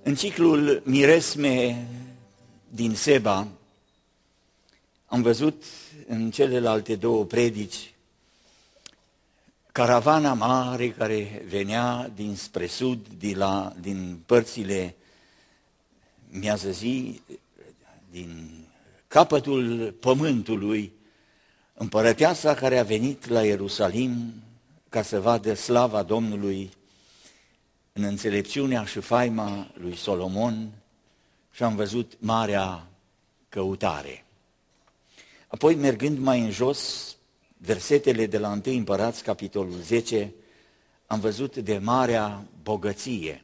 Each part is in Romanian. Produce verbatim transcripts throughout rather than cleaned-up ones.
În ciclul Miresme din Seba am văzut în celelalte două predici caravana mare care venea dinspre sud, din, la, din părțile miază zi, din capătul pământului, împărăteasa care a venit la Ierusalim ca să vadă slava Domnului în înțelepciunea și faima lui Solomon, și am văzut marea căutare. Apoi, mergând mai în jos, versetele de la întâi Împărați, capitolul zece, am văzut de marea bogăție.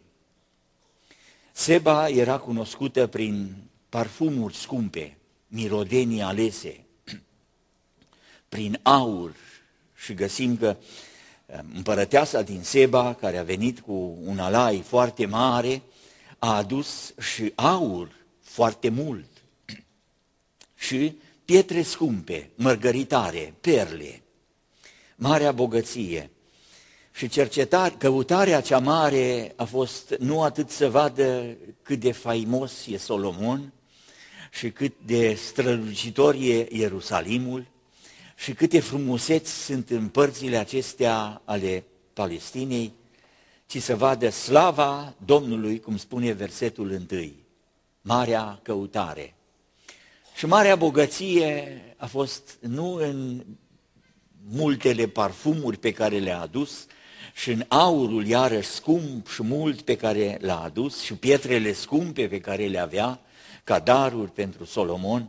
Seba era cunoscută prin parfumuri scumpe, mirodenii alese, prin aur, și găsim că împărăteasa din Seba, care a venit cu un alai foarte mare, a adus și aur foarte mult și pietre scumpe, mărgăritare, perle, marea bogăție. Și cercetare, căutarea cea mare a fost nu atât să vadă cât de faimos e Solomon și cât de strălucitor e Ierusalimul și câte frumuseți sunt în părțile acestea ale Palestinei, ci să vadă slava Domnului, cum spune versetul întâi, marea căutare. Și marea bogăție a fost nu în multele parfumuri pe care le-a adus, și în aurul iarăși scump și mult pe care l-a adus, și pietrele scumpe pe care le avea ca daruri pentru Solomon,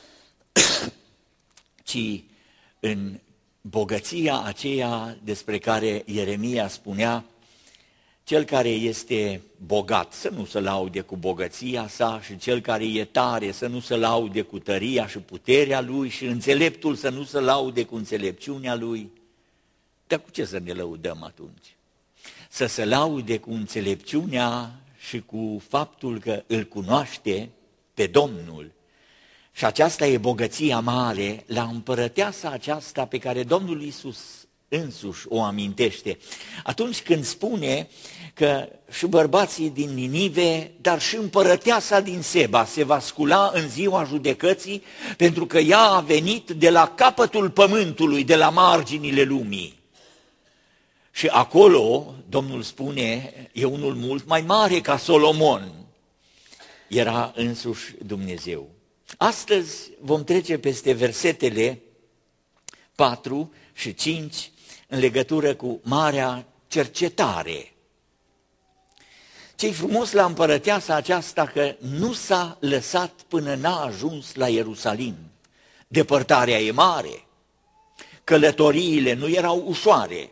ci în bogăția aceea despre care Ieremia spunea: cel care este bogat să nu se laude cu bogăția sa, și cel care e tare să nu se laude cu tăria și puterea lui, și înțeleptul să nu se laude cu înțelepciunea lui. Dar cu ce să ne lăudăm atunci? Să se laude cu înțelepciunea și cu faptul că îl cunoaște pe Domnul. Și aceasta e bogăția mare la împărăteasa aceasta pe care Domnul Iisus însuși o amintește. Atunci când spune că și bărbații din Ninive, dar și împărăteasa din Seba se va scula în ziua judecății, pentru că ea a venit de la capătul pământului, de la marginile lumii. Și acolo, Domnul spune, e unul mult mai mare ca Solomon. Era însuși Dumnezeu. Astăzi vom trece peste versetele patru și cinci în legătură cu marea cercetare. Ce-i frumos la împărăteasa aceasta că nu s-a lăsat până n-a ajuns la Ierusalim. Depărtarea e mare, călătoriile nu erau ușoare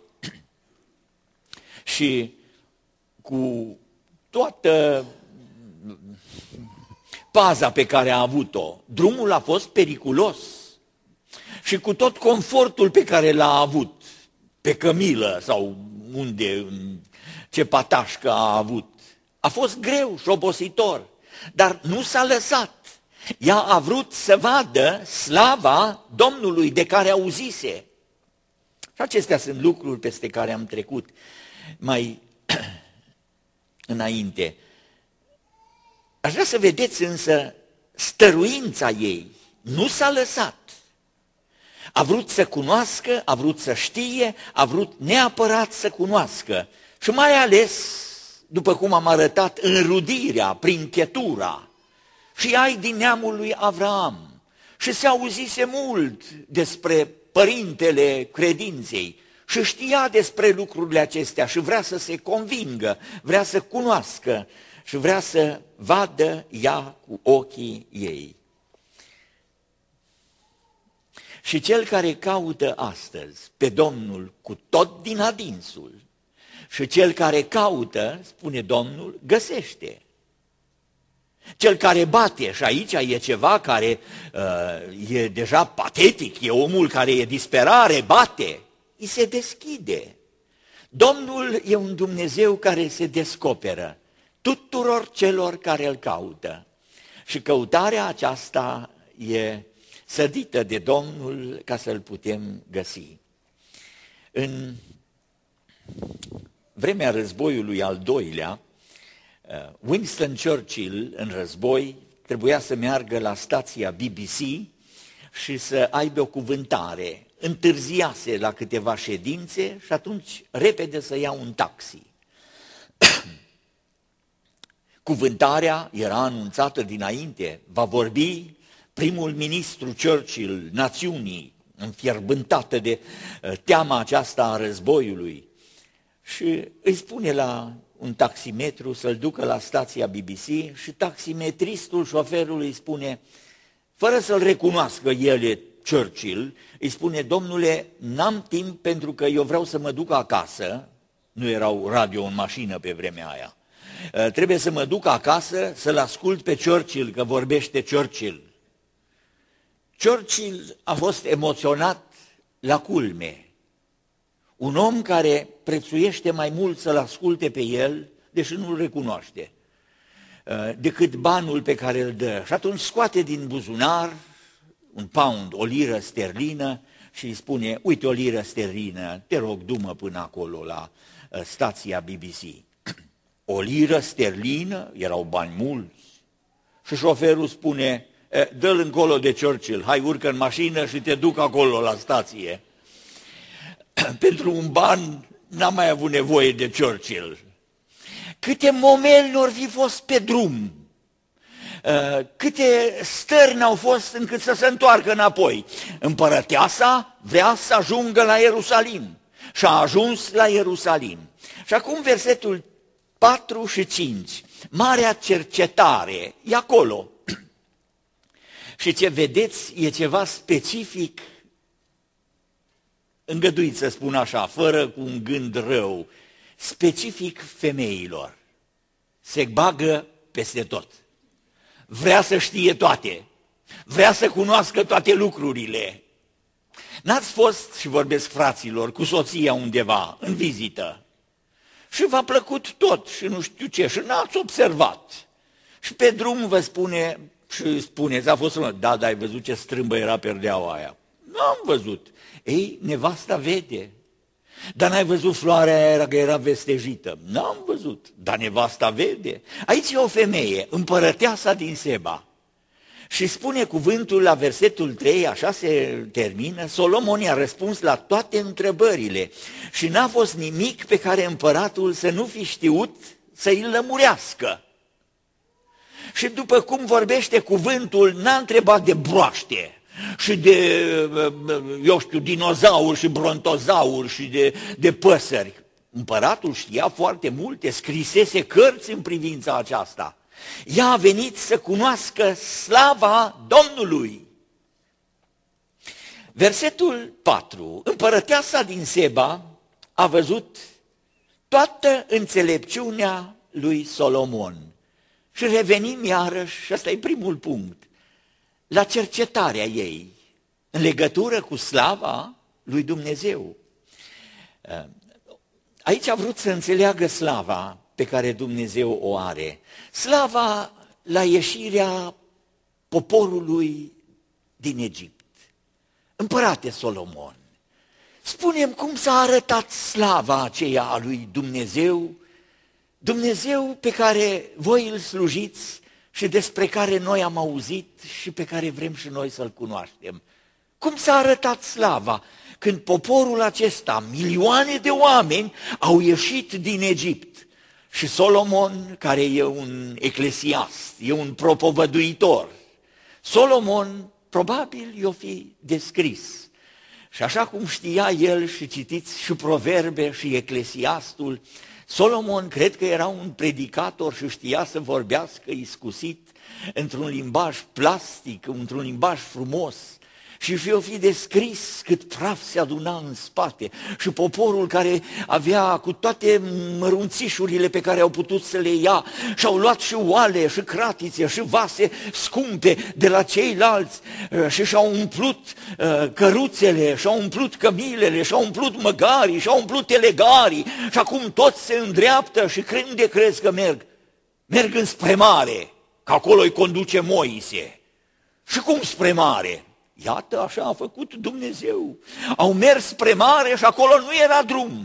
și cu toată paza pe care a avut-o, drumul a fost periculos. Și cu tot confortul pe care l-a avut, pe cămilă sau unde, ce patașcă a avut, a fost greu și obositor, dar nu s-a lăsat. Ea a vrut să vadă slava Domnului de care auzise. Și acestea sunt lucruri peste care am trecut mai înainte. Aș vrea să vedeți însă stăruința ei. Nu s-a lăsat. A vrut să cunoască, a vrut să știe, a vrut neapărat să cunoască. Și mai ales, după cum am arătat, înrudirea prin chetura. Și ai din neamul lui Avraam. Și se auzise mult despre părintele credinței. Și știa despre lucrurile acestea și vrea să se convingă, vrea să cunoască și vrea să vadă ea cu ochii ei. Și cel care caută astăzi pe Domnul cu tot din adinsul, și cel care caută, spune Domnul, găsește. Cel care bate, și aici e ceva care uh, e deja patetic, e omul care e disperare, bate, îi se deschide. Domnul e un Dumnezeu care se descoperă tuturor celor care îl caută. Și căutarea aceasta e sădită de Domnul ca să-L putem găsi. În vremea războiului al doilea, Winston Churchill, în război, trebuia să meargă la stația B B C și să aibă o cuvântare. Întârziase la câteva ședințe și atunci repede să ia un taxi. Cuvântarea era anunțată dinainte, va vorbi primul ministru Churchill, națiunii, înfierbântată de teama aceasta a războiului. Și îi spune la un taximetru să-l ducă la stația B B C și taximetristul șoferului îi spune, fără să-l recunoască el e Churchill, îi spune, domnule, n-am timp pentru că eu vreau să mă duc acasă, nu erau radio în mașină pe vremea aia, trebuie să mă duc acasă să-l ascult pe Churchill, că vorbește Churchill. Churchill a fost emoționat la culme. Un om care prețuiește mai mult să-l asculte pe el, deși nu-l recunoaște, decât banul pe care îl dă. Și atunci scoate din buzunar un pound, o liră sterlină și îi spune, uite o liră sterlină, te rog, du-mă până acolo la stația B B C. O liră sterlină, erau bani mulți. Și șoferul spune, dă-l încolo de Churchill, hai urcă în mașină și te duc acolo la stație. Pentru un ban n-am mai avut nevoie de Churchill. Câte momeli n-or fi fost pe drum, câte stări n-au fost încât să se întoarcă înapoi. Împărăteasa vrea să ajungă la Ierusalim și a ajuns la Ierusalim. Și acum versetul patru și cinci, marea cercetare, e acolo. Și ce vedeți e ceva specific, îngăduiți să spun așa, fără cu un gând rău, specific femeilor. Se bagă peste tot. Vrea să știe toate. Vrea să cunoască toate lucrurile. N-ați fost, și vorbesc fraților, cu soția undeva, în vizită. Și v-a plăcut tot și nu știu ce, și n-ați observat. Și pe drum vă spune, și spuneți, a fost rău, da, dar ai văzut ce strâmbă era perdeaua aia? N-am văzut. Ei, nevasta vede. Dar n-ai văzut floarea aia că era vestejită? N-am văzut, dar nevasta vede. Aici e o femeie, împărăteasa din Seba. Și spune cuvântul la versetul trei, așa se termină, Solomon i-a răspuns la toate întrebările și n-a fost nimic pe care împăratul să nu fi știut să-i lămurească. Și după cum vorbește cuvântul, n-a întrebat de broaște și de, eu știu, dinozauri și brontozauri și de, de păsări. Împăratul știa foarte multe, scrisese cărți în privința aceasta. Ea a venit să cunoască slava Domnului. Versetul patru. Împărăteasa din Seba a văzut toată înțelepciunea lui Solomon. Și revenim iarăși, și ăsta e primul punct, la cercetarea ei în legătură cu slava lui Dumnezeu. Aici a vrut să înțeleagă slava pe care Dumnezeu o are. Slava la ieșirea poporului din Egipt. Împărate Solomon, spune-mi cum s-a arătat slava aceea a lui Dumnezeu, Dumnezeu pe care voi îl slujiți și despre care noi am auzit și pe care vrem și noi să-l cunoaștem. Cum s-a arătat slava când poporul acesta, milioane de oameni, au ieșit din Egipt? Și Solomon, care e un eclesiast, e un propovăduitor, Solomon probabil i-o fi descris. Și așa cum știa el, și citiți și Proverbe și Eclesiastul, Solomon cred că era un predicator și știa să vorbească iscusit într-un limbaj plastic, într-un limbaj frumos. Și fi-o fi descris cât praf se aduna în spate și poporul care avea cu toate mărunțișurile pe care au putut să le ia și au luat și oale și cratițe și vase scumpe de la ceilalți și și-au umplut căruțele, și-au umplut cămilele, și-au umplut măgarii, și-au umplut telegarii și acum toți se îndreaptă și unde crezi că merg? Merg înspre mare, că acolo îi conduce Moise. Și cum spre mare? Iată, așa a făcut Dumnezeu. Au mers spre mare și acolo nu era drum.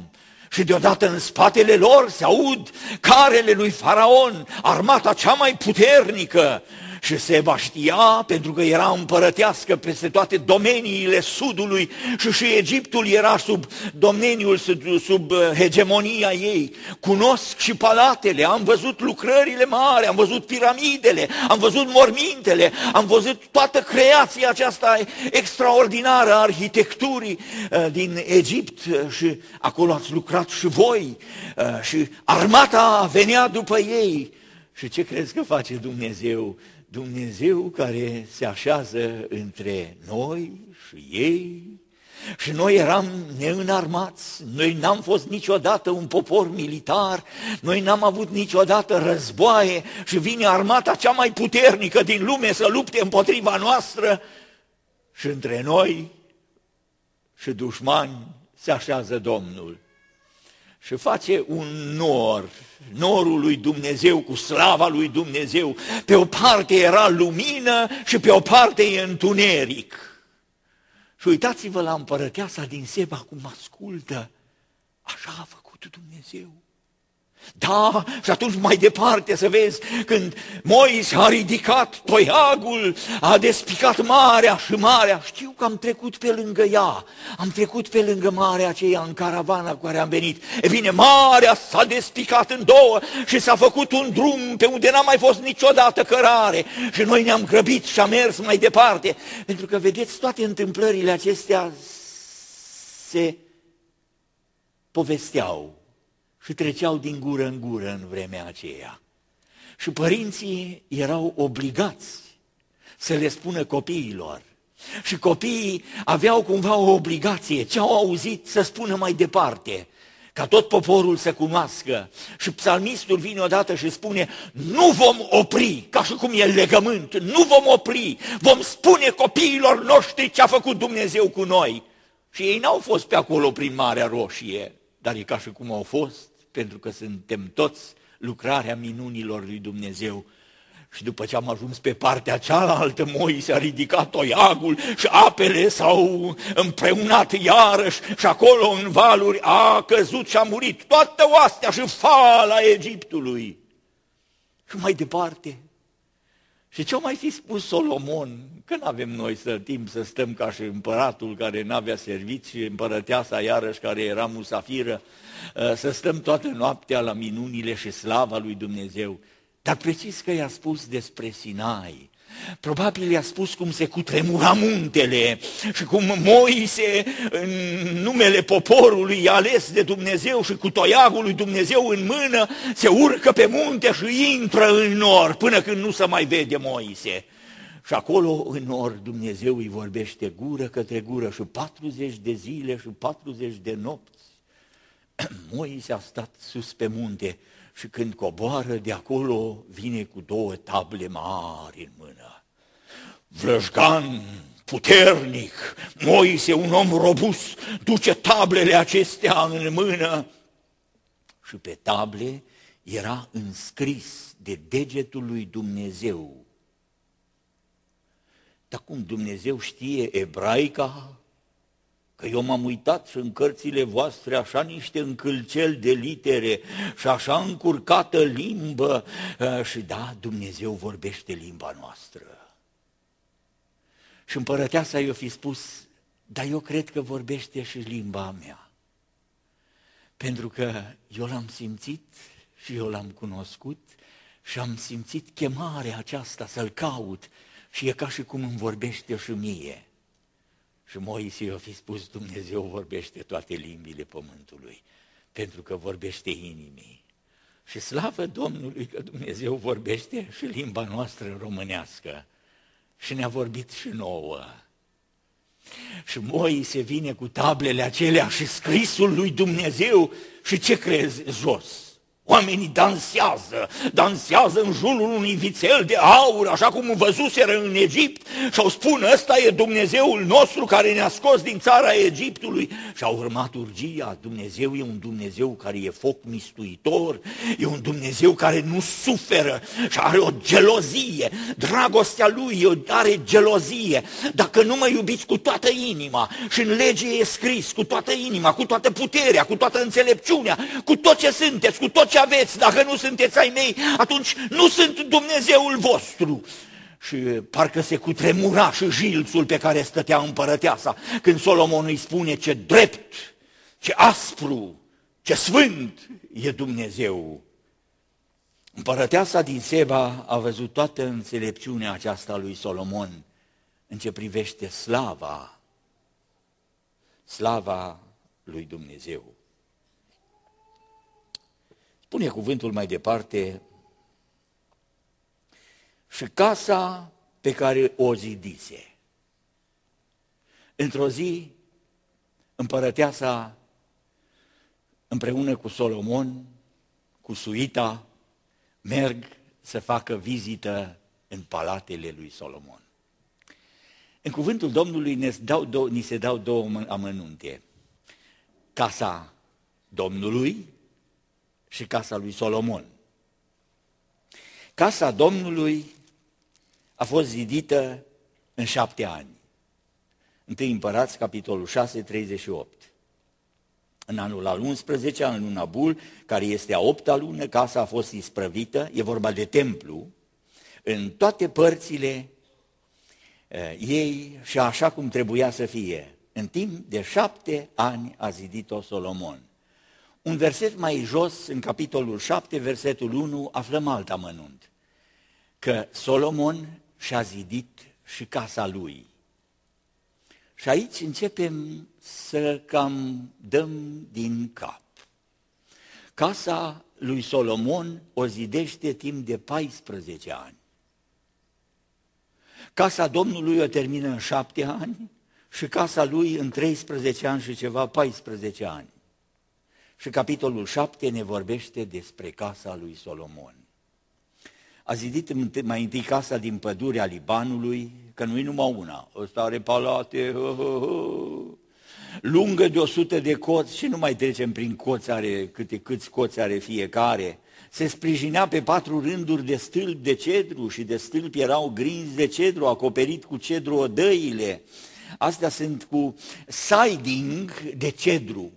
Și deodată în spatele lor se aud carele lui Faraon, armata cea mai puternică. Și Seba știa, pentru că era împărătească peste toate domeniile sudului și și Egiptul era sub domeniul, sub, sub hegemonia ei. Cunosc și palatele, am văzut lucrările mari, am văzut piramidele, am văzut mormintele, am văzut toată creația aceasta extraordinară a arhitecturii din Egipt și acolo ați lucrat și voi și armata venea după ei. Și ce crezi că face Dumnezeu? Dumnezeu care se așează între noi și ei, și noi eram neînarmați, noi n-am fost niciodată un popor militar, noi n-am avut niciodată războaie și vine armata cea mai puternică din lume să lupte împotriva noastră și între noi și dușmani se așează Domnul. Și face un nor, norul lui Dumnezeu cu slava lui Dumnezeu. Pe o parte era lumină și pe o parte e întuneric. Și uitați-vă la împărăteasa din Seba cum ascultă. Așa a făcut Dumnezeu. Da, și atunci mai departe să vezi, când Moise a ridicat toiagul, a despicat marea și marea, știu că am trecut pe lângă ea, am trecut pe lângă marea aceea în caravana cu care am venit. E bine, marea s-a despicat în două și s-a făcut un drum pe unde n-a mai fost niciodată cărare și noi ne-am grăbit și am mers mai departe. Pentru că, vedeți, toate întâmplările acestea se povesteau și treceau din gură în gură în vremea aceea. Și părinții erau obligați să le spună copiilor. Și copiii aveau cumva o obligație, ce au auzit să spună mai departe, ca tot poporul să cunoască. Și psalmistul vine odată și spune, nu vom opri, ca și cum e legământ, nu vom opri, vom spune copiilor noștri ce a făcut Dumnezeu cu noi. Și ei n-au fost pe acolo prin Marea Roșie, dar e ca și cum au fost, pentru că suntem toți lucrarea minunilor lui Dumnezeu. Și după ce am ajuns pe partea cealaltă, Moise a ridicat toiagul și apele s-au împreunat iarăși și acolo în valuri a căzut și a murit toată oastea și fala Egiptului. Și mai departe, și ce-o mai fi spus Solomon, că n-avem noi să timp să stăm ca și împăratul care n-avea serviți și împărăteasa iarăși care era musafiră, să stăm toată noaptea la minunile și slava lui Dumnezeu. Dar precis că i-a spus despre Sinai, probabil i-a spus cum se cutremura muntele și cum Moise, în numele poporului ales de Dumnezeu și cu toiagul lui Dumnezeu în mână, se urcă pe munte și intră în nor până când nu se mai vede Moise. Și acolo în nor Dumnezeu îi vorbește gură către gură și patruzeci de zile și patruzeci de nopți. Moise a stat sus pe munte și când coboară de acolo vine cu două table mari în mână. Vlășgan, puternic, Moise, un om robust, duce tablele acestea în mână. Și pe table era înscris de degetul lui Dumnezeu. Dar cum Dumnezeu știe ebraica? Că eu m-am uitat și în cărțile voastre așa niște încălceli de litere și așa încurcată limbă. Și da, Dumnezeu vorbește limba noastră. Și împărăteasa i-o fi spus, dar eu cred că vorbește și limba mea. Pentru că eu l-am simțit și eu l-am cunoscut și am simțit chemarea aceasta să-l caut și e ca și cum îmi vorbește și mie. Și Moise i-a fi spus, Dumnezeu vorbește toate limbile pământului, pentru că vorbește inimii. Și slavă Domnului că Dumnezeu vorbește și limba noastră românească. Și ne-a vorbit și nouă. Și Moise vine cu tablele acelea și scrisul lui Dumnezeu și ce crezi jos? Oamenii dansează, dansează în jurul unui vițel de aur, așa cum văzuseră în Egipt și au spun, ăsta e Dumnezeul nostru care ne-a scos din țara Egiptului. Și au urmat urgia, Dumnezeu e un Dumnezeu care e foc mistuitor, e un Dumnezeu care nu suferă și are o gelozie, dragostea Lui are gelozie. Dacă nu mă iubiți cu toată inima și în lege e scris cu toată inima, cu toată puterea, cu toată înțelepciunea, cu tot ce sunteți, cu tot ce aveți, dacă nu sunteți ai mei, atunci nu sunt Dumnezeul vostru. Și parcă se cutremura și jilțul pe care stătea împărăteasa, când Solomon îi spune ce drept, ce aspru, ce sfânt e Dumnezeu. Împărăteasa din Seba a văzut toată înțelepciunea aceasta lui Solomon în ce privește slava, slava lui Dumnezeu. Spune cuvântul mai departe, și casa pe care o zidise. Într-o zi, împărăteasa, împreună cu Solomon, cu suita, merg să facă vizită în palatele lui Solomon. În cuvântul Domnului ne, dau două, ni se dau două amănunte. Casa Domnului și casa lui Solomon. Casa Domnului a fost zidită în șapte ani. Întâi Împărați, capitolul șase, treizeci și opt. În anul al unsprezecea, în luna Bul, care este a opta lună, casa a fost isprăvită, e vorba de templu, în toate părțile uh, ei și așa cum trebuia să fie. În timp de șapte ani a zidit-o Solomon. Un verset mai jos, în capitolul șapte, versetul unu, aflăm alt amănunt, că Solomon și-a zidit și casa lui. Și aici începem să cam dăm din cap. Casa lui Solomon o zidește timp de paisprezece ani. Casa Domnului o termină în șapte ani și casa lui în treisprezece ani și ceva, paisprezece ani. Și capitolul șapte ne vorbește despre casa lui Solomon. A zidit mai întâi casa din pădurea Libanului, că nu-i numai una, ăsta are palate, hă, hă, hă, lungă de o sută de coți și nu mai trecem prin coți, are câte câți coți are fiecare. Se sprijinea pe patru rânduri de stâlpi de cedru și de stâlpi erau grinzi de cedru, acoperit cu cedru odăile. Astea sunt cu siding de cedru,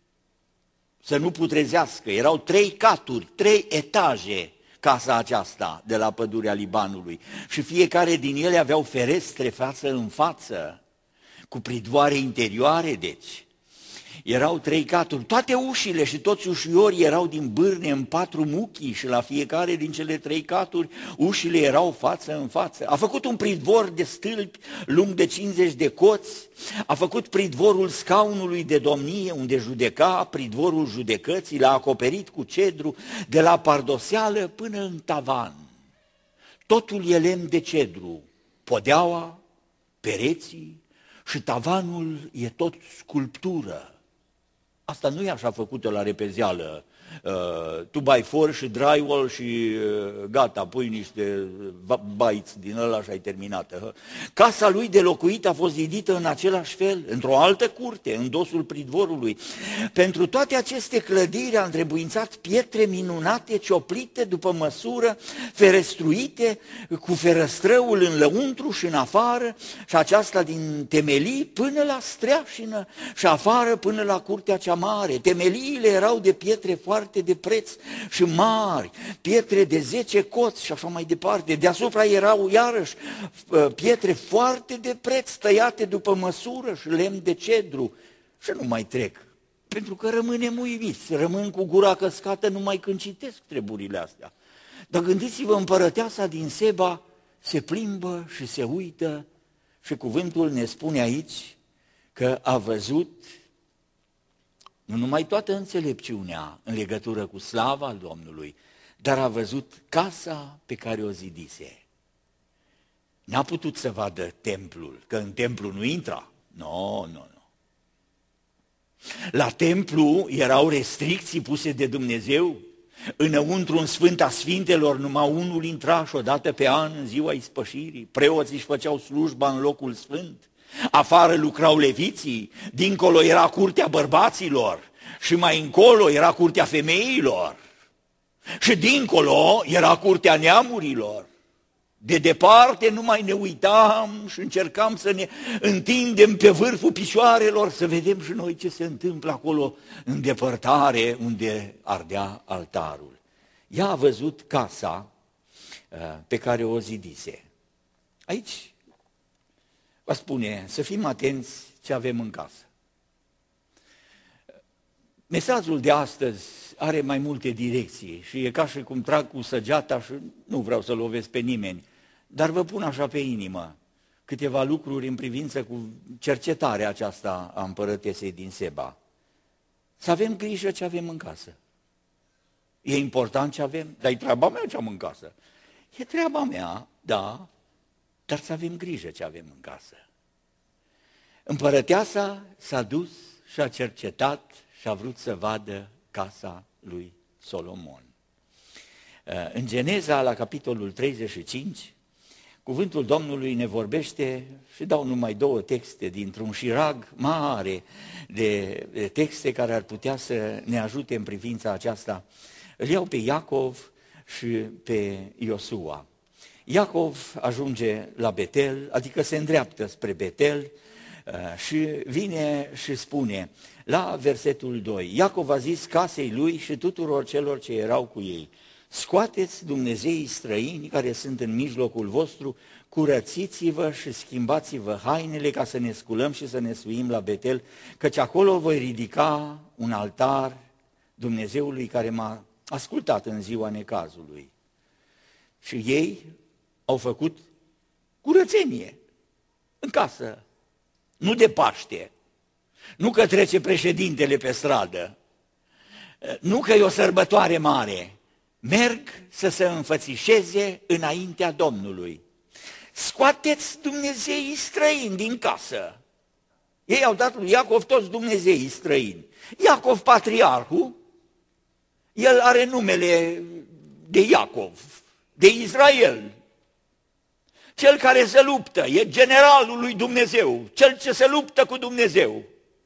să nu putrezească. Erau trei caturi, trei etaje casa aceasta de la pădurea Libanului și fiecare din ele aveau ferestre față în față, cu pridvoare interioare, deci. Erau trei caturi, toate ușile și toți ușiorii erau din bârne în patru muchii și la fiecare din cele trei caturi ușile erau față în față. A făcut un pridvor de stâlpi lung de cincizeci de coți, a făcut pridvorul scaunului de domnie unde judeca, pridvorul judecății, l-a acoperit cu cedru de la pardoseală până în tavan. Totul e lemn de cedru, podeaua, pereții și tavanul e tot sculptură. Asta nu e așa făcută la repezeală, uh, tu bai for și drywall și uh, gata, pui niște baiți din ăla și ai terminat. Casa lui de locuit a fost zidită în același fel, într-o altă curte, în dosul pridvorului. Pentru toate aceste clădiri a întrebuințat pietre minunate, cioplite după măsură, ferestruite, cu ferăstrăul în lăuntru și în afară, și aceasta din temelii până la streașină și afară până la curtea cea mare. Temeliile erau de pietre foarte de preț și mari, pietre de zece coți și așa mai departe. Deasupra erau iarăși pietre foarte de preț, tăiate după măsură și lemn de cedru. Și nu mai trec, pentru că rămânem uimiți, rămân cu gura căscată numai când citesc treburile astea. Dar gândiți-vă, împărăteasa din Seba se plimbă și se uită și cuvântul ne spune aici că a văzut nu numai toată înțelepciunea în legătură cu slava Domnului, dar a văzut casa pe care o zidise. N-a putut să vadă templul, că în templu nu intra. Nu, no, nu, no, nu. No. La templu erau restricții puse de Dumnezeu. Înăuntru, în Sfânta Sfintelor, numai unul intra și odată pe an, în ziua ispășirii. Preoții își făceau slujba în locul sfânt. Afară lucrau leviții, dincolo era curtea bărbaților și mai încolo era curtea femeilor. Și dincolo era curtea neamurilor. De departe nu mai ne uitam și încercam să ne întindem pe vârful picioarelor să vedem și noi ce se întâmplă acolo în depărtare unde ardea altarul. Ea a văzut casa pe care o zidise. Aici vă spune să fim atenți ce avem în casă. Mesajul de astăzi are mai multe direcții și e ca și cum trag cu săgeata și nu vreau să lovesc pe nimeni, dar vă pun așa pe inimă câteva lucruri în privință cu cercetarea aceasta a împărătesei din Seba. Să avem grijă ce avem în casă. E important ce avem, dar e treaba mea ce am în casă. E treaba mea, da, dar să avem grijă ce avem în casă. Împărăteasa s-a dus și a cercetat și a vrut să vadă casa lui Solomon. În Geneza, la capitolul treizeci și cinci, cuvântul Domnului ne vorbește, și dau numai două texte dintr-un șirag mare de texte care ar putea să ne ajute în privința aceasta. Îl iau pe Iacov și pe Iosua. Iacov ajunge la Betel, adică se îndreaptă spre Betel și vine și spune, la versetul doi, Iacov a zis casei lui și tuturor celor ce erau cu ei, scoateți dumnezeii străini care sunt în mijlocul vostru, curățiți-vă și schimbați-vă hainele ca să ne sculăm și să ne suim la Betel, căci acolo voi ridica un altar Dumnezeului care m-a ascultat în ziua necazului. Și ei au făcut curățenie în casă, nu de Paște, nu că trece președintele pe stradă, nu că e o sărbătoare mare, merg să se înfățișeze înaintea Domnului. Scoateți dumnezeii străini din casă. Ei au dat lui Iacov toți dumnezeii străini. Iacov, patriarhul, el are numele de Iacov, de Israel. Cel care se luptă, e generalul lui Dumnezeu, cel ce se luptă cu Dumnezeu.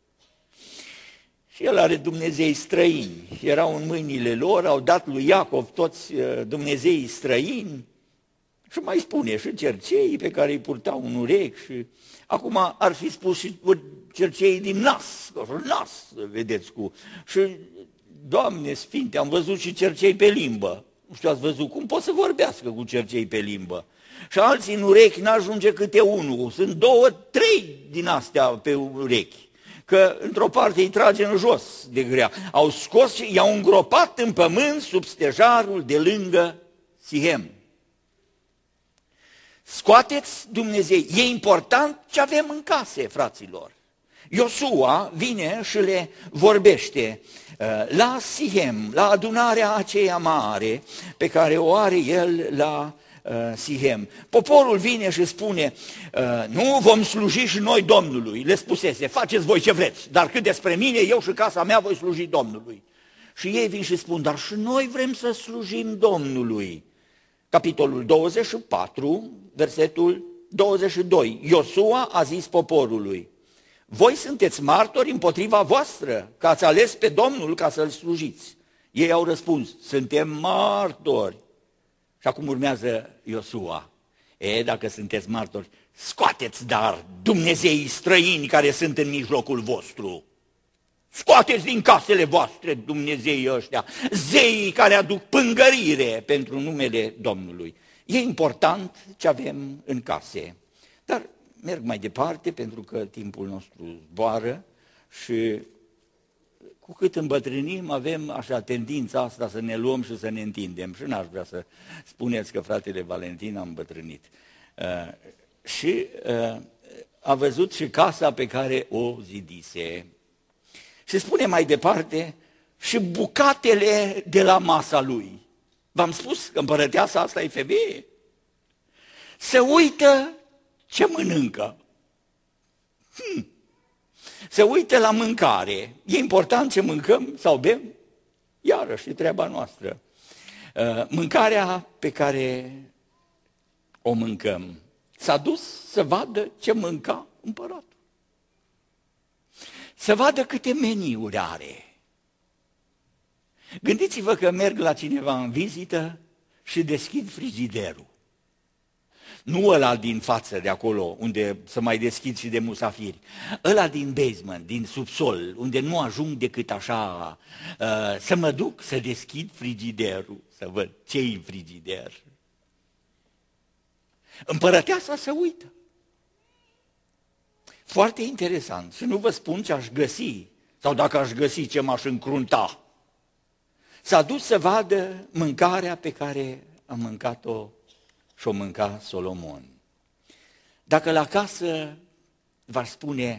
Și el are dumnezei străini, erau în mâinile lor, au dat lui Iacov toți dumnezeii străini și mai spune și cerceii pe care îi purtau un urechi și acum ar fi spus și cerceii din nas, nas, vedeți cu, și Doamne Sfinte, am văzut și cercei pe limbă, nu știu, ați văzut cum pot să vorbească cu cercei pe limbă. Și alții în urechi n-ajunge câte unul, sunt două, trei din astea pe urechi. Că într-o parte îi trage în jos de grea. Au scos și i-au îngropat în pământ sub stejarul de lângă Sihem. Scoateți Dumnezei. E important ce avem în case, fraților. Iosua vine și le vorbește la Sihem, la adunarea aceea mare pe care o are el la Sihem. Poporul vine și spune, nu vom sluji și noi Domnului. Le spusese, faceți voi ce vreți, dar cât despre mine, eu și casa mea voi sluji Domnului. Și ei vin și spun, dar și noi vrem să slujim Domnului. Capitolul douăzeci și patru, versetul douăzeci și doi. Iosua a zis poporului, voi sunteți martori împotriva voastră, că ați ales pe Domnul ca să-L slujiți. Ei au răspuns, suntem martori. Și acum urmează Iosua. E, dacă sunteți martori, scoateți dar dumnezeii străini care sunt în mijlocul vostru. Scoateți din casele voastre dumnezeii ăștia, zeii care aduc pângărire pentru numele Domnului. E important ce avem în case. Dar merg mai departe pentru că timpul nostru zboară și cu cât îmbătrânim, avem așa tendința asta să ne luăm și să ne întindem. Și n-aș vrea să spuneți că fratele Valentin a îmbătrânit. Uh, și uh, a văzut și casa pe care o zidise. Și spune mai departe, și bucatele de la masa lui. V-am spus că împărăteasa asta e femeie. Se uită ce mănâncă. Hmm. Se uită la mâncare. E important ce mâncăm sau bem? iarăși e treaba noastră. Mâncarea pe care o mâncăm, s-a dus să vadă ce mânca împăratul. Să vadă câte meniuri are. Gândiți-vă că merg la cineva în vizită și deschid frigiderul. Nu ăla din față de acolo, unde să mai deschid și de musafiri. Ăla din basement, din subsol, unde nu ajung decât așa, uh, să mă duc să deschid frigiderul, să văd ce-i în frigider. Împărăteasa se uită. Foarte interesant. Și nu vă spun ce aș găsi, sau dacă aș găsi ce m-aș încrunta. S-a dus să vadă mâncarea pe care a mâncat-o și-o mânca Solomon. Dacă la casă v-ar spune,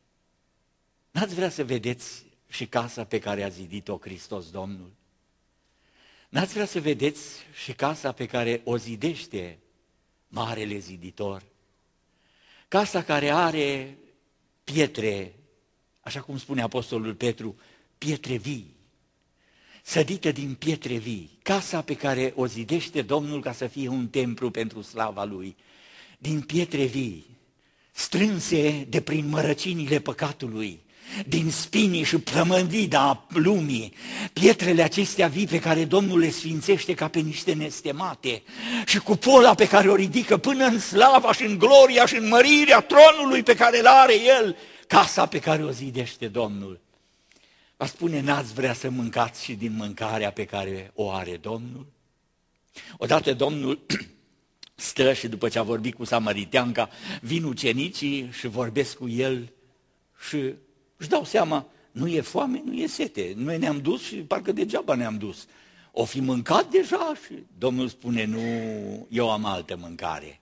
n-ați vrea să vedeți și casa pe care a zidit-o Hristos Domnul? N-ați vrea să vedeți și casa pe care o zidește Marele Ziditor? Casa care are pietre, așa cum spune Apostolul Petru, pietre vii, sădită din pietre vii, casa pe care o zidește Domnul ca să fie un templu pentru slava Lui, din pietre vii, strânse de prin mărăcinile păcatului, din spinii și plămădida lumii, pietrele acestea vii pe care Domnul le sfințește ca pe niște nestemate și cupola pe care o ridică până în slava și în gloria și în mărirea tronului pe care îl are El, casa pe care o zidește Domnul. Va spune, n-ați vrea să mâncați și din mâncarea pe care o are Domnul? Odată Domnul stă și după ce a vorbit cu samariteanca, vin ucenicii și vorbesc cu El și își dau seama, nu e foame, nu e sete, noi ne-am dus și parcă degeaba ne-am dus. O fi mâncat deja și Domnul spune, nu, eu am altă mâncare.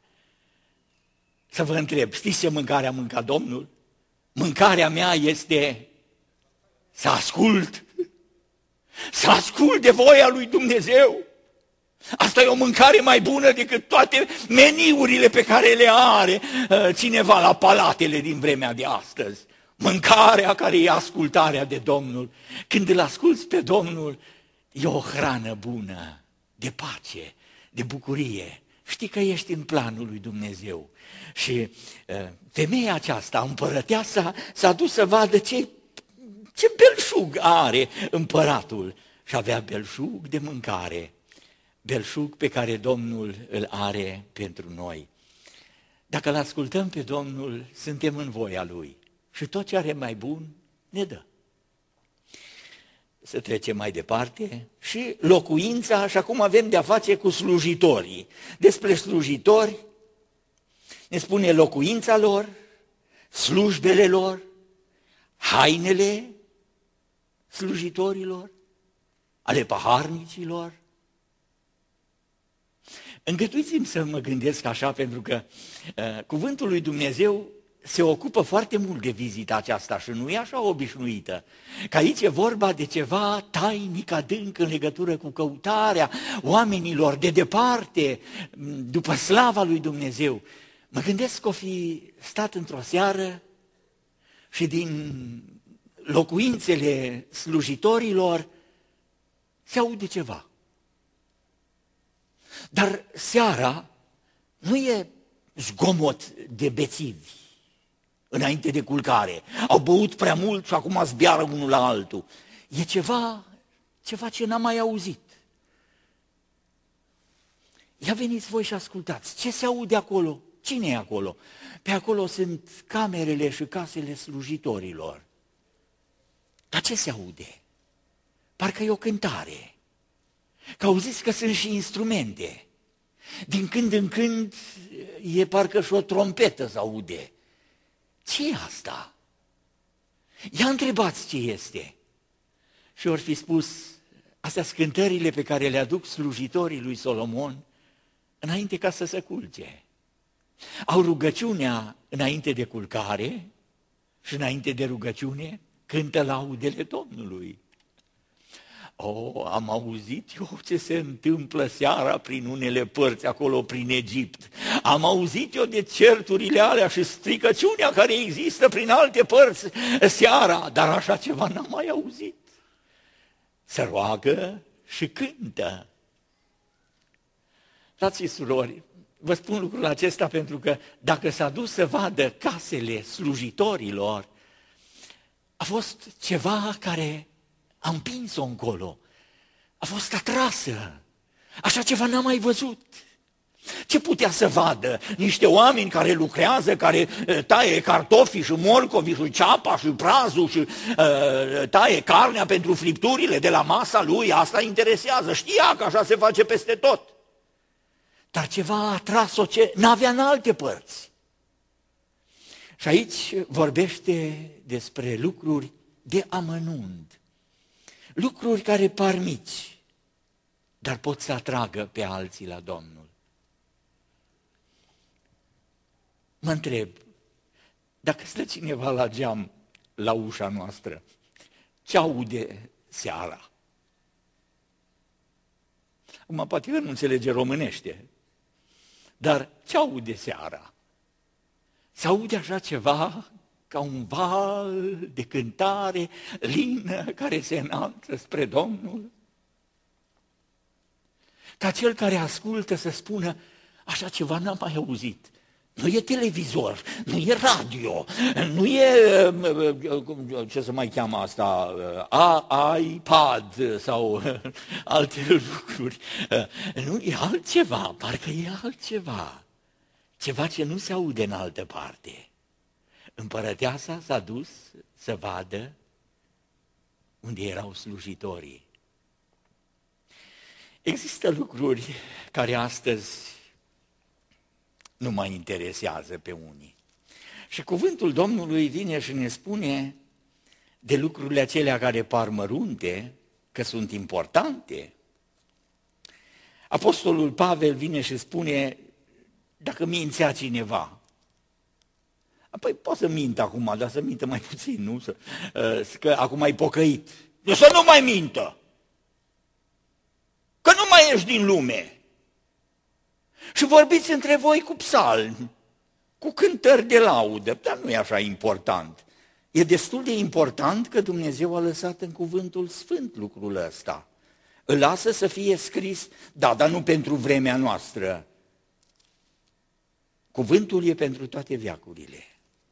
Să vă întreb, știți ce mâncare a mâncat Domnul? Mâncarea mea este să ascult, să ascult de voia lui Dumnezeu. Asta e o mâncare mai bună decât toate meniurile pe care le are cineva la palatele din vremea de astăzi. Mâncarea care e ascultarea de Domnul. Când îl asculți pe Domnul, e o hrană bună, de pace, de bucurie. Știi că ești în planul lui Dumnezeu. Și uh, femeia aceasta, împărăteasa, s-a dus să vadă ce, ce belșug are împăratul. Și avea belșug de mâncare, belșug pe care Domnul îl are pentru noi. Dacă îl ascultăm pe Domnul, suntem în voia Lui. Și tot ce are mai bun ne dă. Să trecem mai departe. Și locuința, și acum avem de-a face cu slujitorii. Despre slujitori ne spune locuința lor, slujbele lor, hainele slujitorilor, ale paharnicilor. Îngăduiți-mi să mă gândesc așa, pentru că uh, cuvântul lui Dumnezeu se ocupă foarte mult de vizita aceasta și nu e așa obișnuită. Că aici e vorba de ceva tainic, adânc în legătură cu căutarea oamenilor de departe, după slava lui Dumnezeu. Mă gândesc că o fi stat într-o seară și din locuințele slujitorilor se aude ceva. Dar seara nu e zgomot de bețivi înainte de culcare. Au băut prea mult și acum zbiară unul la altul. E ceva, ceva ce n-am mai auzit. Ia veniți voi și ascultați. Ce se aude acolo? Cine e acolo? Pe acolo sunt camerele și casele slujitorilor. Dar ce se aude? Parcă e o cântare. Că auziți că sunt și instrumente. Din când în când e parcă și o trompetă se aude. Ce e asta? Ia întrebați ce este. Și or fi spus, astea sunt cântările pe care le aduc slujitorii lui Solomon înainte ca să se culce. Au rugăciunea înainte de culcare și înainte de rugăciune cântă laudele Domnului. Oh, am auzit eu ce se întâmplă seara prin unele părți acolo prin Egipt. Am auzit eu de certurile alea și stricăciunea care există prin alte părți seara, dar așa ceva n-am mai auzit. se roagă și cântă. Frații și surori, vă spun lucrul acesta pentru că dacă s-a dus să vadă casele slujitorilor, a fost ceva care a împins-o încolo, a fost atrasă, așa ceva n-a mai văzut. Ce putea să vadă? Niște oameni care lucrează, care taie cartofii și morcovii și ceapa și prazul și uh, taie carnea pentru fripturile de la masa lui, asta interesează, știa că așa se face peste tot. Dar ceva a atras-o ce n-avea în alte părți. Și aici vorbește despre lucruri de amănunt, lucruri care par mici, dar pot să atragă pe alții la Domnul. Mă întreb, dacă stă cineva la geam, la ușa noastră, ce aude seara? Acum, poate că nu înțelege românește, dar ce aude seara? Se aude așa ceva ca un val de cântare lină care se înalță spre Domnul? Ca cel care ascultă să spună, așa ceva n-am mai auzit. Nu e televizor, nu e radio, nu e, ce se mai cheamă asta, iPad sau alte lucruri. Nu, e altceva, parcă e altceva. Ceva ce nu se aude în altă parte. Împărăteasa s-a dus să vadă unde erau slujitorii. Există lucruri care astăzi nu mai interesează pe unii. Și cuvântul Domnului vine și ne spune de lucrurile acelea care par mărunte, că sunt importante. Apostolul Pavel vine și spune, dacă mințea cineva, apoi poate să mintă acum, dar să mintă mai puțin, nu? Să, că acum ai pocăit. De să nu mai mintă! Că nu mai ești din lume! Și vorbiți între voi cu psalmi, cu cântări de laudă, dar nu e așa important. E destul de important că Dumnezeu a lăsat în cuvântul sfânt lucrul ăsta. Îl lasă să fie scris, da, dar nu pentru vremea noastră. Cuvântul e pentru toate veacurile.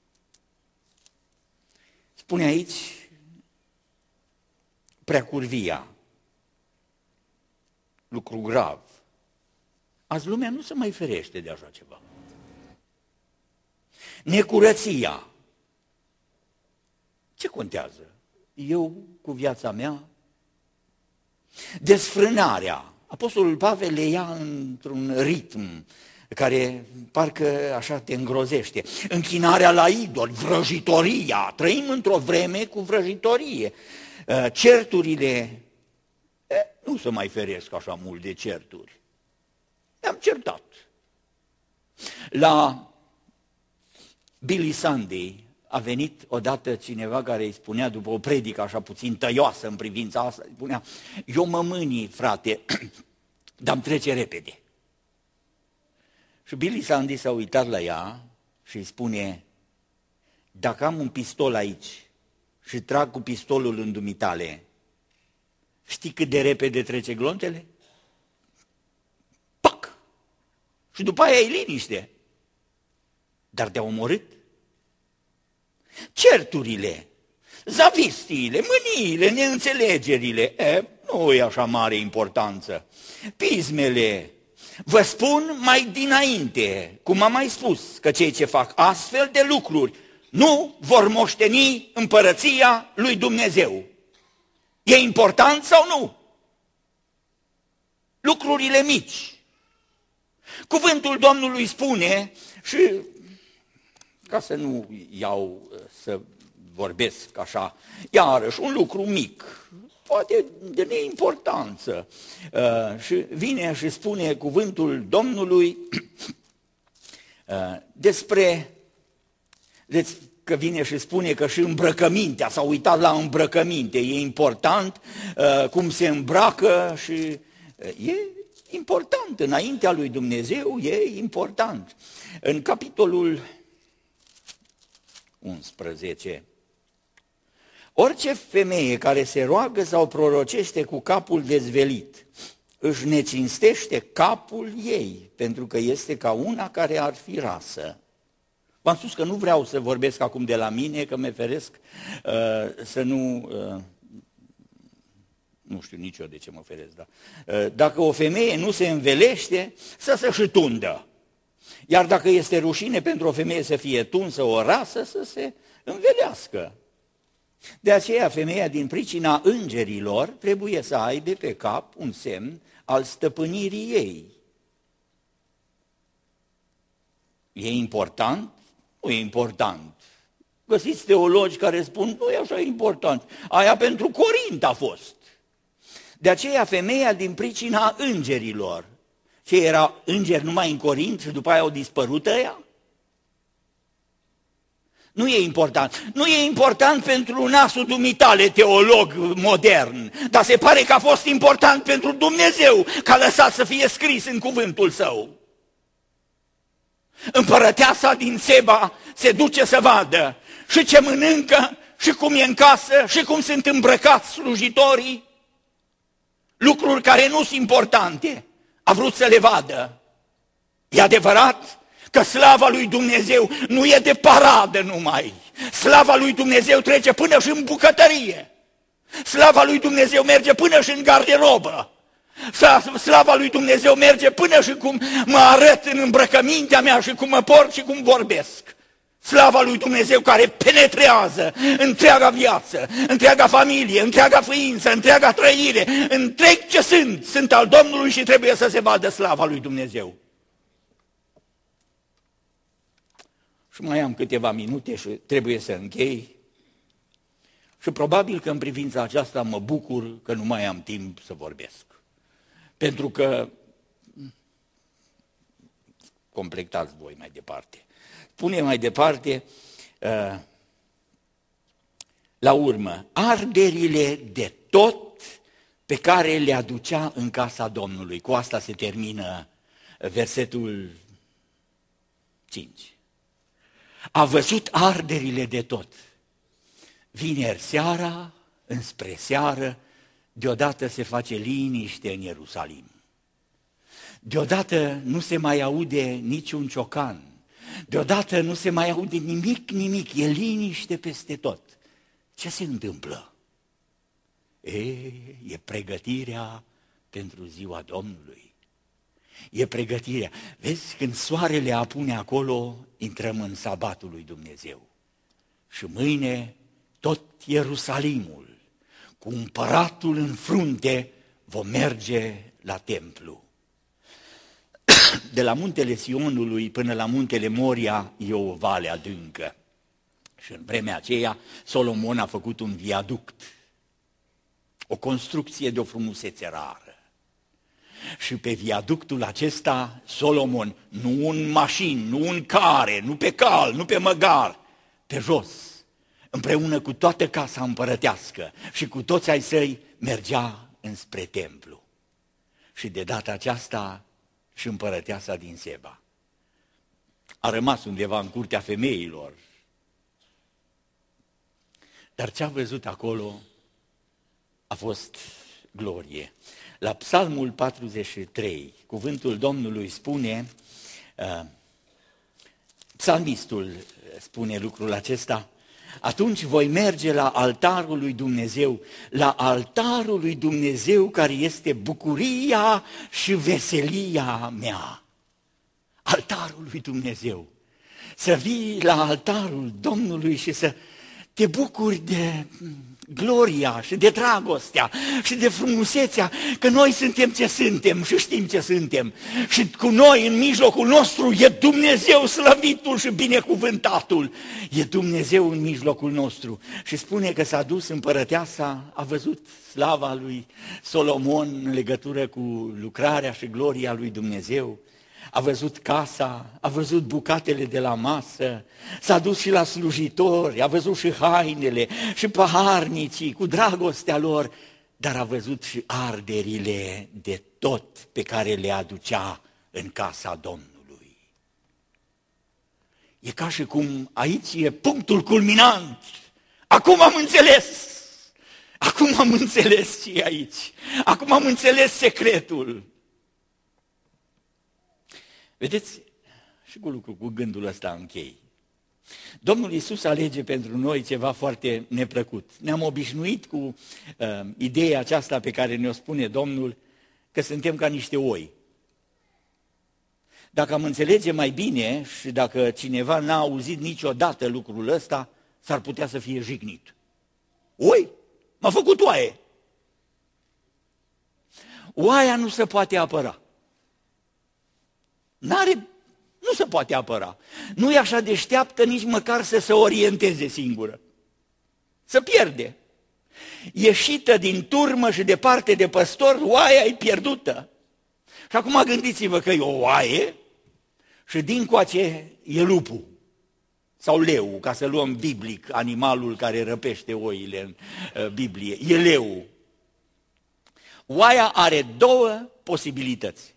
Spune aici preacurvia, lucru grav. Azi lumea nu se mai ferește de așa ceva. Necurăția. Ce contează? Eu cu viața mea? Desfrânarea. Apostolul Pavel le ia într-un ritm care parcă așa te îngrozește. Închinarea la idoli, vrăjitoria. Trăim într-o vreme cu vrăjitorie. Certurile, nu se mai feresc așa mult de certuri. Ne-am certat. La Billy Sunday a venit odată cineva care îi spunea, după o predică așa puțin tăioasă în privința asta, îi spunea, eu mă mânii, frate, dar-mi trece repede. Și Billy Sunday s-a uitat la ea și îi spune, dacă am un pistol aici și trag cu pistolul în dumitale, știi cât de repede trece glontele? Pac! Și după aia e liniște. Dar te-a omorât? Certurile, zavistiile, mâniile, neînțelegerile, e, nu e așa mare importanță. Pismele, vă spun mai dinainte, cum am mai spus, că cei ce fac astfel de lucruri nu vor moșteni împărăția lui Dumnezeu. E important sau nu? Lucrurile mici. Cuvântul Domnului spune și, ca să nu iau să vorbesc așa, iarăși un lucru mic, poate de neimportanță. Uh, și vine și spune cuvântul Domnului uh, despre, deci, că vine și spune că și îmbrăcămintea, s-a uitat la îmbrăcăminte, e important uh, cum se îmbracă și uh, e important, înaintea lui Dumnezeu e important. În capitolul unsprezece, Orice femeie care se roagă sau prorocește cu capul dezvelit, își necinstește capul ei, pentru că este ca una care ar fi rasă. V-am spus că nu vreau să vorbesc acum de la mine, că mă feresc uh, să nu... Uh, nu știu nici eu de ce mă feresc, dar... Uh, dacă o femeie nu se învelește, să se și tundă. Iar dacă este rușine pentru o femeie să fie tunsă, o rasă, să se învelească. De aceea, femeia din pricina îngerilor trebuie să aibă pe cap un semn al stăpânirii ei. E important? Nu e important. Găsiți teologi care spun, nu e așa important. Aia pentru Corint a fost. De aceea, femeia din pricina îngerilor. Ce era îngeri numai în Corint și după aia au dispărut ăia? Nu e important. Nu e important pentru nasul dumitale, teolog modern, dar se pare că a fost important pentru Dumnezeu, că a lăsat să fie scris în cuvântul Său. Împărăteasa din Seba se duce să vadă și ce mănâncă, și cum e în casă, și cum sunt îmbrăcați slujitorii. Lucruri care nu sunt importante, a vrut să le vadă. E adevărat că slava lui Dumnezeu nu e de paradă numai. Slava lui Dumnezeu trece până și în bucătărie. Slava lui Dumnezeu merge până și în garderobă. Slava lui Dumnezeu merge până și cum mă arăt în îmbrăcămintea mea și cum mă port și cum vorbesc. Slava lui Dumnezeu care penetrează întreaga viață, întreaga familie, întreaga ființă, întreaga trăire, întreg ce sunt, sunt al Domnului și trebuie să se vadă slava lui Dumnezeu. Și mai am câteva minute și trebuie să închei. Și probabil că în privința aceasta mă bucur că nu mai am timp să vorbesc. Pentru că, completați voi mai departe, spune mai departe, uh, la urmă, arderile de tot pe care le aducea în casa Domnului. Cu asta se termină versetul cinci. A văzut arderile de tot. Vineri seara, înspre seară, deodată se face liniște în Ierusalim. Deodată nu se mai aude niciun ciocan. Deodată nu se mai aude nimic, nimic. E liniște peste tot. Ce se întâmplă? E, e pregătirea pentru ziua Domnului. E pregătirea. Vezi, când soarele apune acolo, intrăm în sabatul lui Dumnezeu. Și mâine tot Ierusalimul, cu împăratul în frunte, vom merge la templu. De la muntele Sionului până la muntele Moria e o vale adâncă. Și în vremea aceea Solomon a făcut un viaduct, o construcție de o frumusețe rară. Și pe viaductul acesta Solomon, nu în mașini, nu în care, nu pe cal, nu pe măgar, pe jos, împreună cu toată casa împărătească și cu toți ai săi, mergea înspre templu. Și de data aceasta și împărăteasa din Seba a rămas undeva în curtea femeilor. Dar ce a văzut acolo a fost glorie. La Psalmul patruzeci și trei, cuvântul Domnului spune, uh, psalmistul spune lucrul acesta, atunci voi merge la altarul lui Dumnezeu, la altarul lui Dumnezeu care este bucuria și veselia mea. Altarul lui Dumnezeu. Să vii la altarul Domnului și să te bucuri de gloria și de dragostea și de frumusețea, că noi suntem ce suntem și știm ce suntem. Și cu noi, în mijlocul nostru, e Dumnezeu slăvitul și binecuvântatul. E Dumnezeu în mijlocul nostru. Și spune că s-a dus împărăteasa, a văzut slava lui Solomon în legătură cu lucrarea și gloria lui Dumnezeu. A văzut casa, a văzut bucatele de la masă, s-a dus și la slujitori, a văzut și hainele, și paharnicii cu dragostea lor, dar a văzut și arderile de tot pe care le aducea în casa Domnului. E ca și cum aici e punctul culminant Acum am înțeles! Acum am înțeles ce e aici. Acum am înțeles secretul. Vedeți? Și cu lucru, cu gândul ăsta închei. Domnul Iisus alege pentru noi ceva foarte neplăcut. Ne-am obișnuit cu uh, ideea aceasta pe care ne-o spune Domnul, că suntem ca niște oi. Dacă am înțelege mai bine și dacă cineva n-a auzit niciodată lucrul ăsta, s-ar putea să fie jignit. Oi? M-a făcut oaie. Oaia nu se poate apăra. N-are, nu se poate apăra. Nu e așa deșteaptă nici măcar să se orienteze singură. Se pierde. Ieșită din turmă și departe de păstor, oaia e pierdută. Și acum gândiți-vă că e o oaie și dincoace e lupul. Sau leu, ca să luăm biblic animalul care răpește oile în uh, Biblie. E leu. Oaia are două posibilități.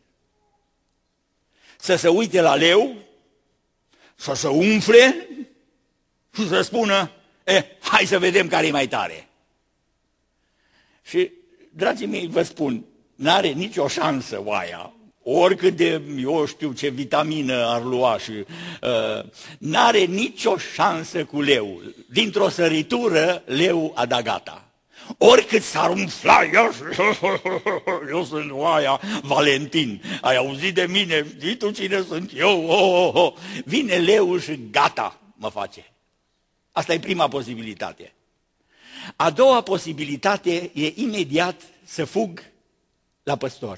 Să se uite la leu, să se umfle și să spună, eh, hai să vedem care e mai tare. Și, dragii mei, vă spun, n-are nicio șansă oaia, oricât de, eu știu ce vitamină ar lua și uh, n-are nicio șansă cu leu. Dintr-o săritură, leu a dat gata. Oricât s-ar umfla, eu, eu sunt oaia Valentin, ai auzit de mine, știi tu cine sunt eu? Oh, oh, oh. Vine leu și gata, mă face. Asta e prima posibilitate. A doua posibilitate e imediat să fug la păstor.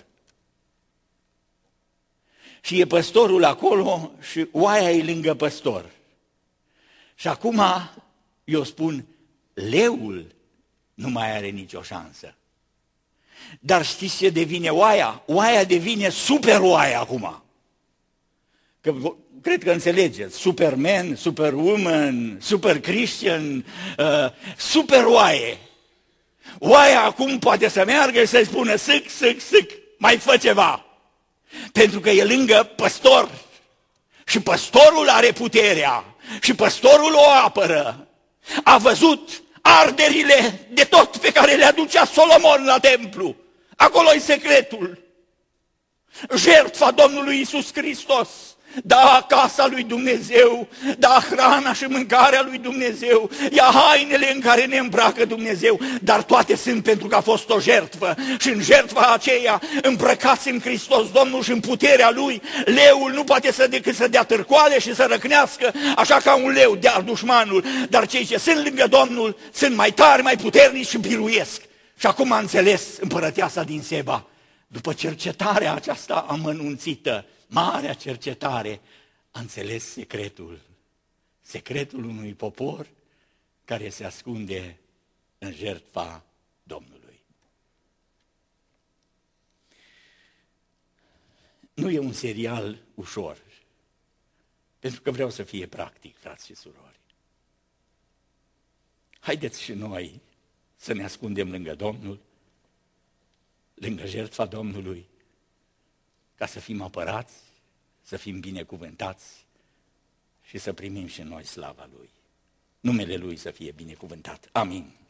Și e păstorul acolo și oaia e lângă păstor. Și acum eu spun, leul nu mai are nicio șansă. Dar știți ce devine oaia? Oaia devine super oaia acum. Că, cred că înțelegeți. Superman, Superwoman, Super Christian, uh, super oaie. Oaia acum poate să meargă și să-i spună sâc, sâc, sâc, mai fă ceva. Pentru că e lângă păstor. Și păstorul are puterea. Și păstorul o apără. A văzut arderile de tot pe care le aducea Solomon la templu. Acolo-i secretul. Jertfa Domnului Iisus Hristos. Da casa lui Dumnezeu, da hrana și mâncarea lui Dumnezeu, ia hainele în care ne îmbracă Dumnezeu, dar toate sunt pentru că a fost o jertfă și în jertfa aceea, îmbrăcați în Hristos Domnul și în puterea Lui, leul nu poate să decât să dea târcoale și să răcnească, așa ca un leu dea dușmanul, dar cei ce sunt lângă Domnul sunt mai tari, mai puternici și biruiesc. Și acum a înțeles împărăteasa din Seba, după cercetarea aceasta amănunțită, marea cercetare, a înțeles secretul, secretul unui popor care se ascunde în jertfa Domnului. Nu e un serial ușor, pentru că vreau să fie practic, frați și surori. Haideți și noi să ne ascundem lângă Domnul, lângă jertfa Domnului, ca să fim apărați, să fim binecuvântați și să primim și noi slava Lui. Numele Lui să fie binecuvântat. Amin.